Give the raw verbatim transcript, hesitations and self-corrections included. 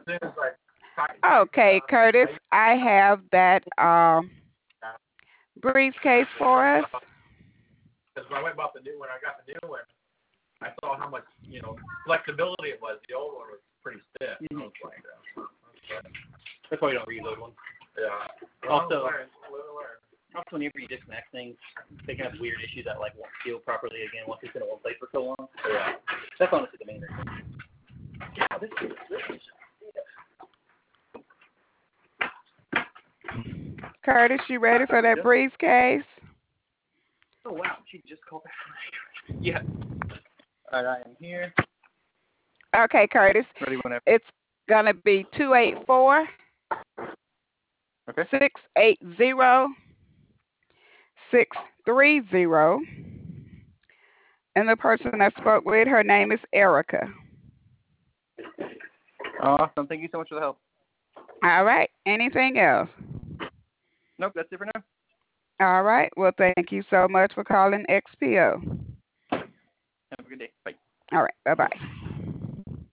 Okay, Curtis, I have that um, briefcase for us. That's why you don't read those ones. Also, also whenever you disconnect things, they can have weird issues that like won't seal properly again once it's in one place for so long. Yeah. That's honestly the main reason. Yeah, this is this is Curtis, you ready for that briefcase? Oh wow, she just called back. Yeah. All right, I am here. Okay, Curtis. Ready whenever. It's gonna be two eight four. Okay. Six eight zero six three zero. And the person I spoke with, her name is Erica. Awesome. Thank you so much for the help. All right. Anything else? Nope, that's it for now. All right. Well, thank you so much for calling X P O. Have a good day. Bye. All right. Bye bye.